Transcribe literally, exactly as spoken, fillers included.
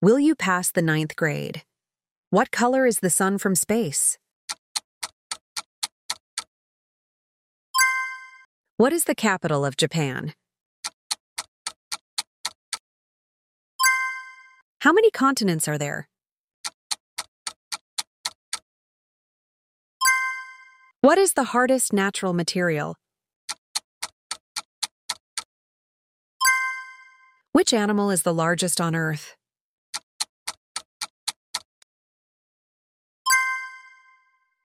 Will you pass the ninth grade? What color is the sun from space? What is the capital of Japan? How many continents are there? What is the hardest natural material? Which animal is the largest on Earth?